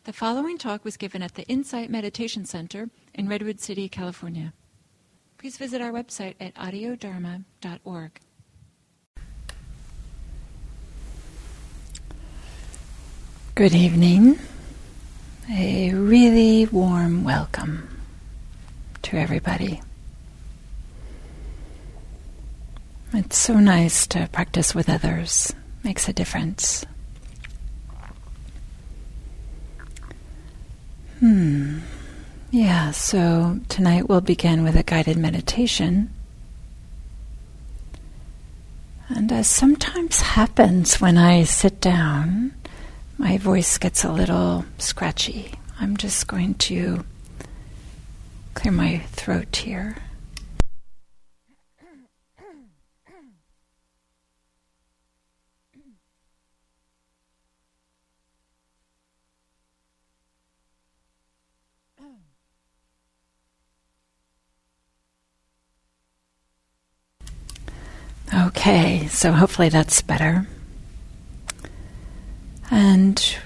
The following talk was given at the Insight Meditation Center in Redwood City, California. Please visit our website at audiodharma.org. Good evening. A really warm welcome to everybody. It's so nice to practice with others. Makes a difference. Yeah, so tonight we'll begin with a guided meditation. And as sometimes happens when I sit down, my voice gets a little scratchy. I'm just going to clear my throat here. Okay, so hopefully that's better. And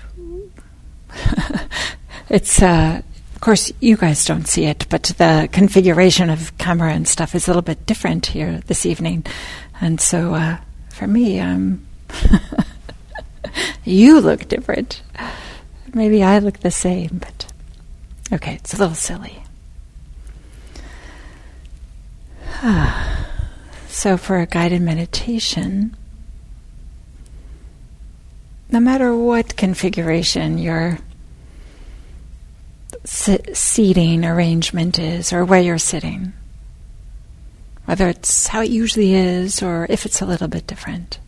it's, of course, you guys don't see it, but the configuration of camera and stuff is a little bit different here this evening. And so for me, you look different. Maybe I look the same, but okay, it's a little silly. So for a guided meditation, no matter what configuration your seating arrangement is, or where you're sitting, whether it's how it usually is or if it's a little bit different,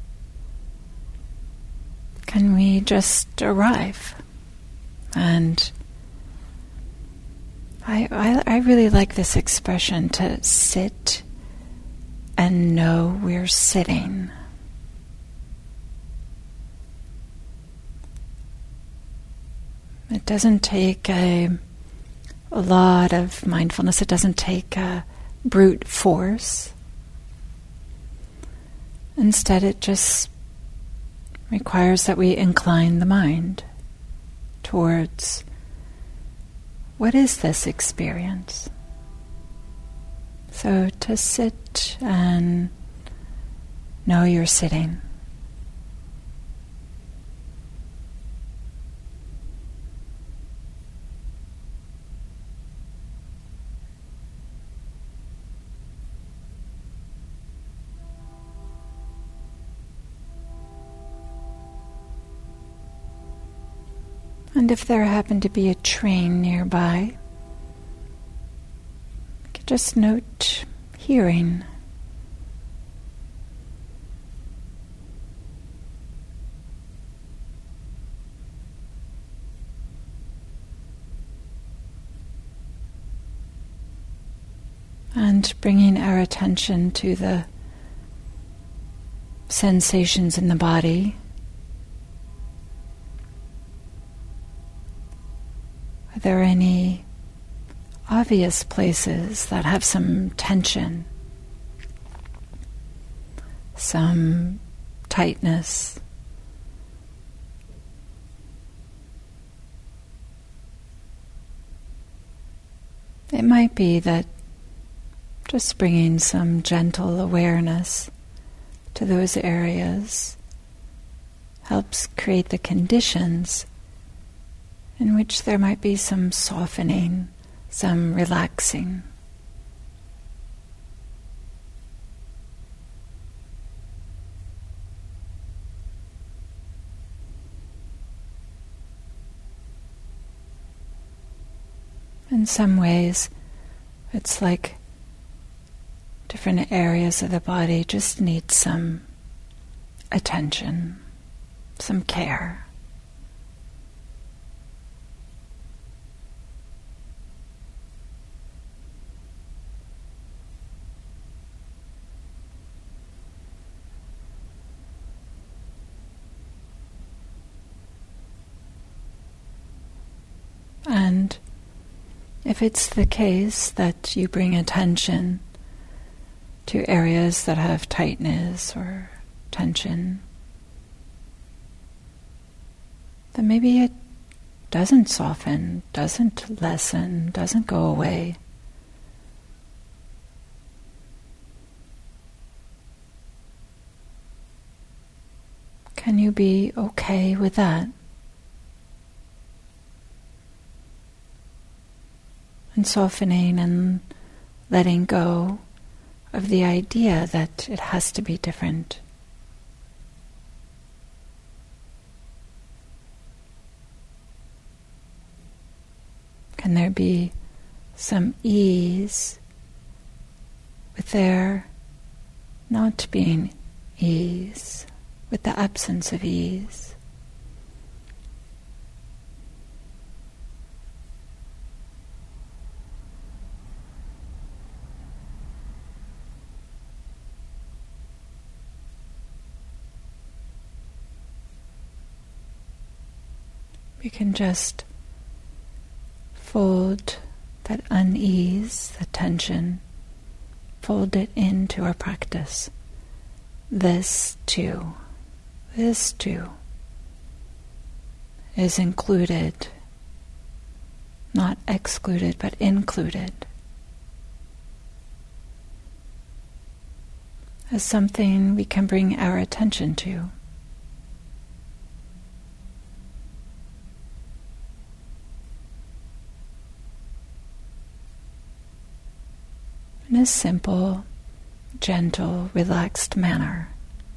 can we just arrive? And I really like this expression, to sit and know we're sitting. It doesn't take a lot of mindfulness. It doesn't take brute force. Instead, it just requires that we incline the mind towards, what is this experience? So to sit and know you're sitting. And if there happened to be a train nearby, just note hearing. And bringing our attention to the sensations in the body. Are there any obvious places that have some tension, some tightness? It might be that just bringing some gentle awareness to those areas helps create the conditions in which there might be some softening, some relaxing. In some ways, it's like different areas of the body just need some attention, some care. And if it's the case that you bring attention to areas that have tightness or tension, then maybe it doesn't soften, doesn't lessen, doesn't go away. Can you be okay with that? And softening and letting go of the idea that it has to be different. Can there be some ease with there not being ease, with the absence of ease? We can just fold that unease, the tension, fold it into our practice. This too is included, not excluded, but included, as something we can bring our attention to. In a simple, gentle, relaxed manner.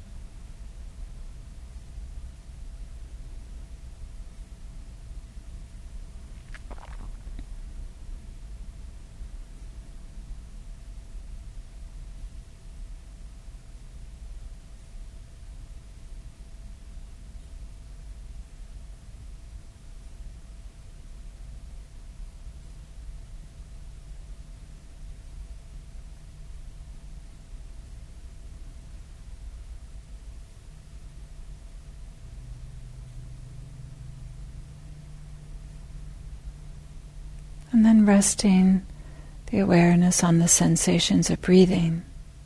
And then resting the awareness on the sensations of breathing.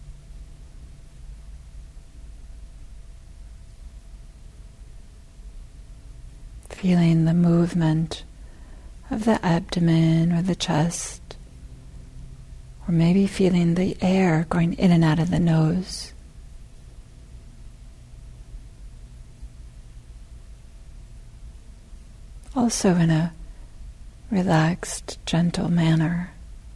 Feeling the movement of the abdomen or the chest, or maybe feeling the air going in and out of the nose. Also in a relaxed, gentle manner.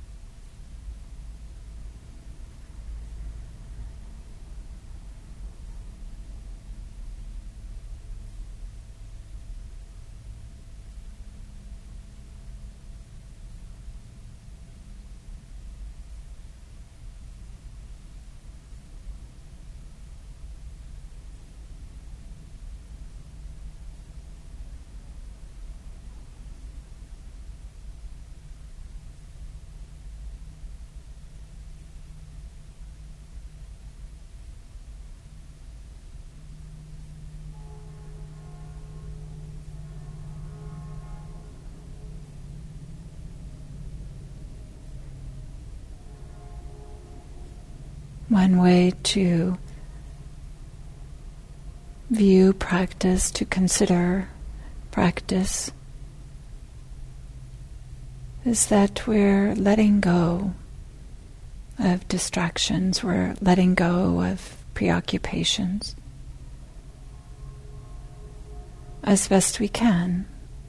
One way to view practice, to consider practice, is that we're letting go of distractions, we're letting go of preoccupations as best we can.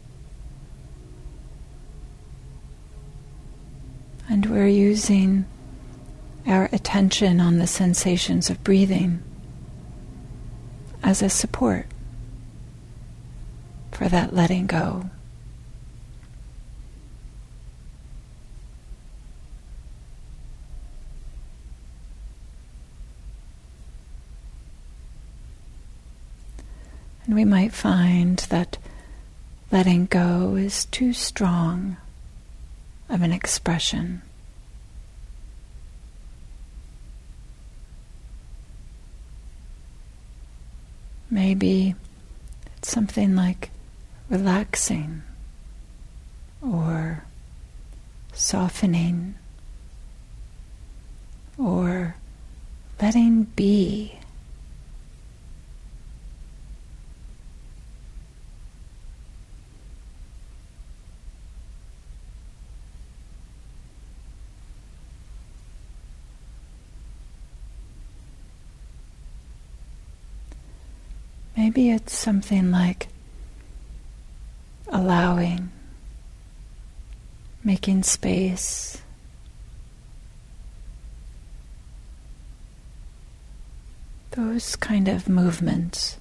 And we're using our attention on the sensations of breathing as a support for that letting go. And we might find that letting go is too strong of an expression. Maybe it's something like relaxing or softening or letting be. Maybe it's something like allowing, making space, those kind of movements,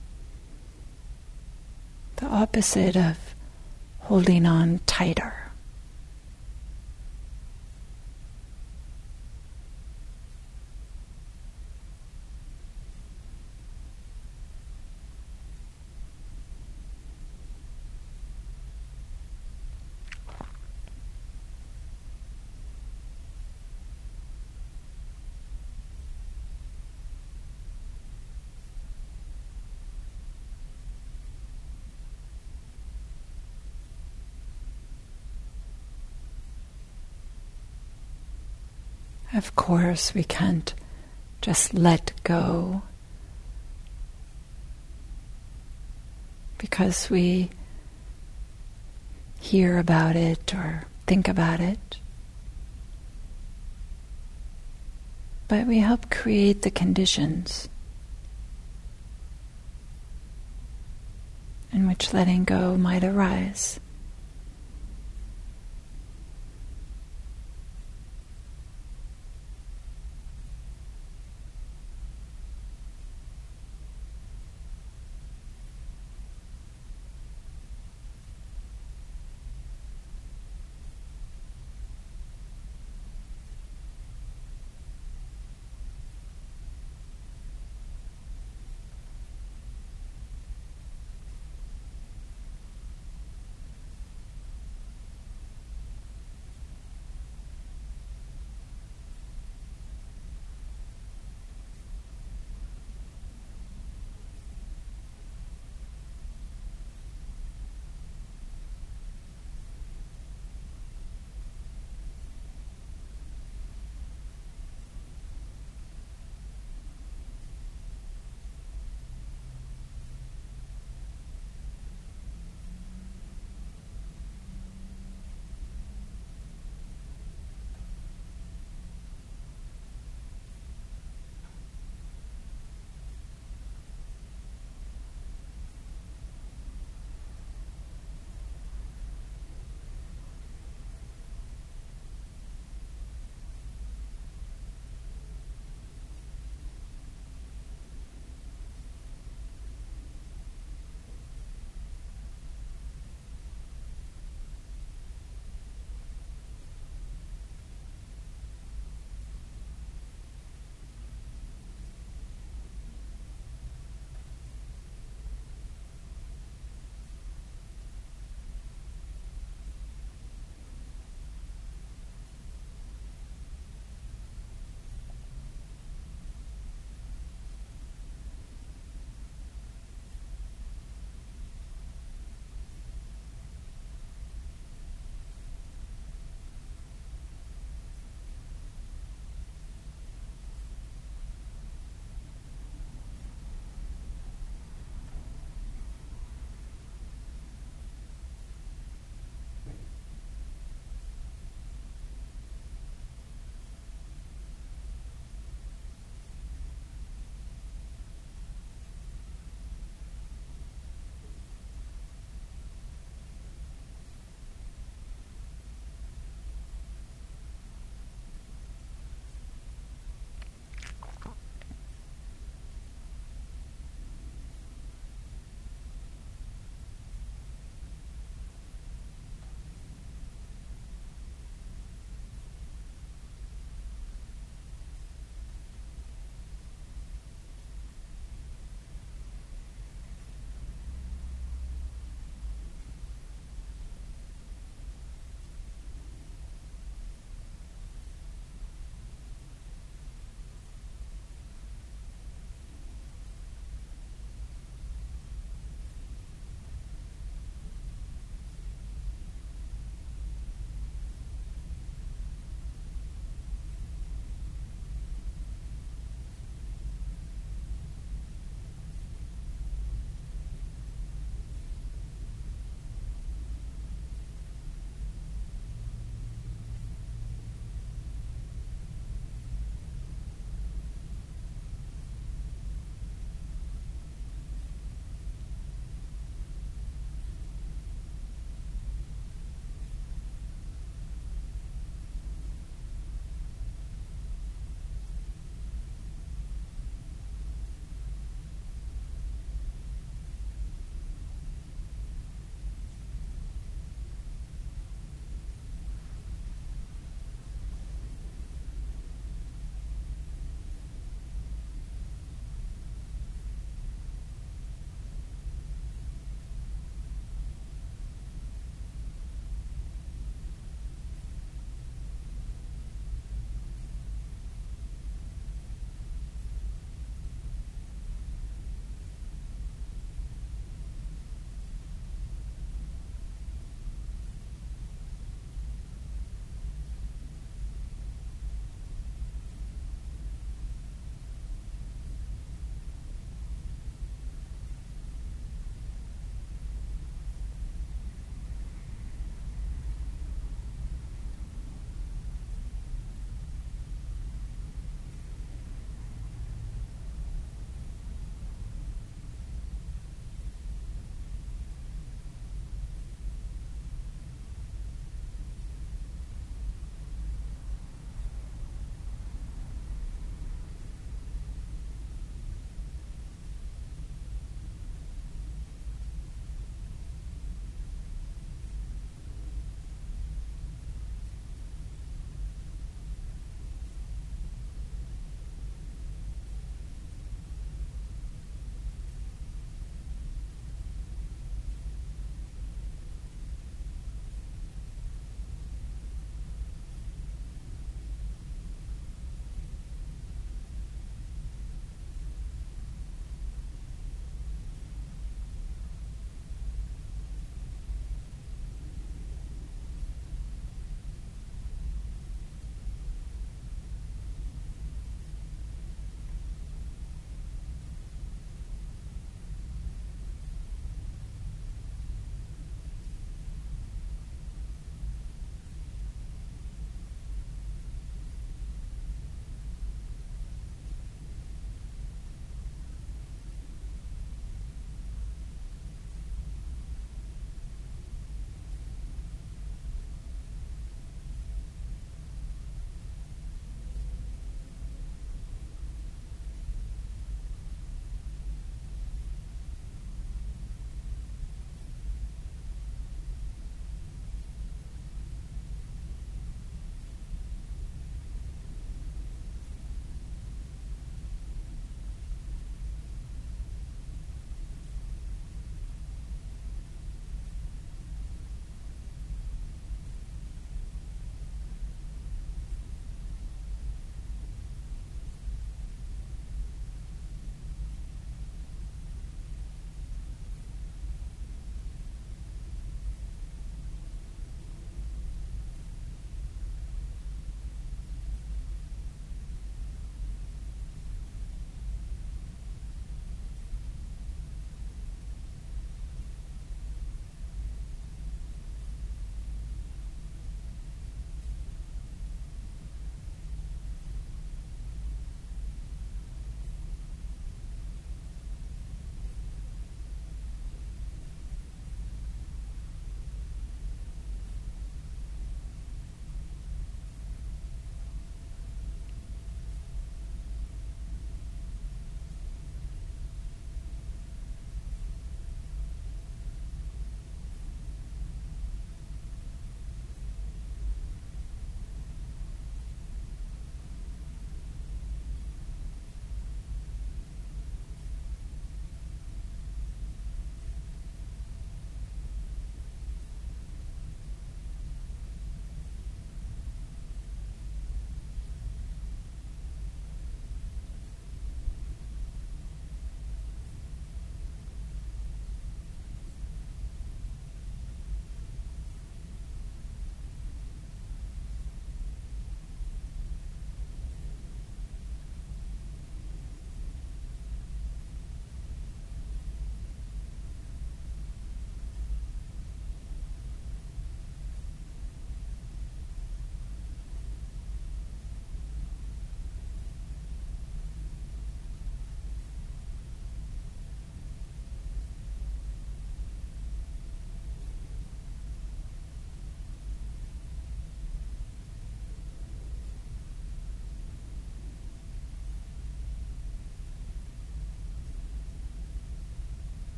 the opposite of holding on tighter. Of course, we can't just let go because we hear about it or think about it. But we help create the conditions in which letting go might arise.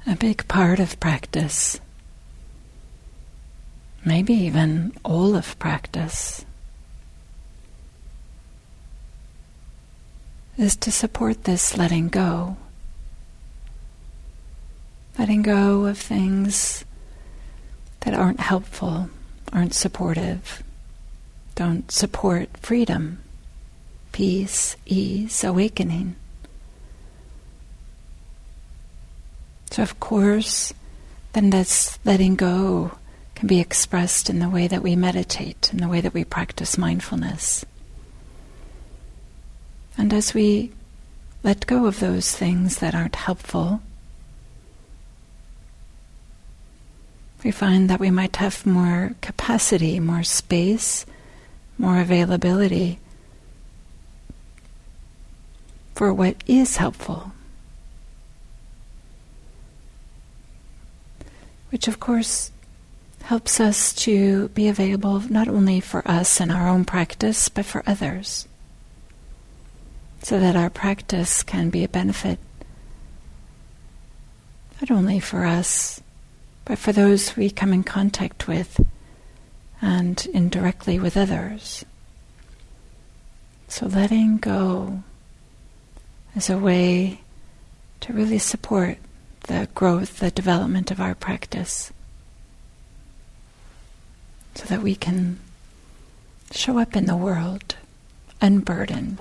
a big part of practice, maybe even all of practice, is to support this letting go. Letting go of things that aren't helpful, aren't supportive, don't support freedom, peace, ease, awakening. So of course, then this letting go can be expressed in the way that we meditate, in the way that we practice mindfulness. And as we let go of those things that aren't helpful, we find that we might have more capacity, more space, more availability for what is helpful. Which of course helps us to be available not only for us and our own practice, but for others, so that our practice can be a benefit not only for us, but for those we come in contact with and indirectly with others. So letting go is a way to really support the growth, the development of our practice, so that we can show up in the world unburdened.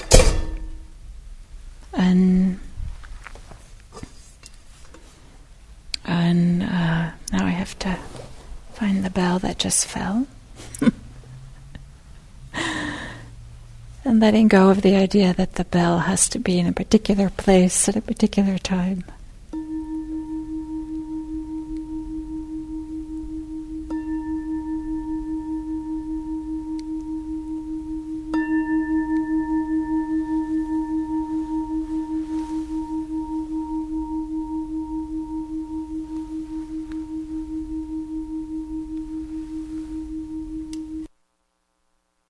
Now I have to find the bell that just fell. And letting go of the idea that the bell has to be in a particular place at a particular time.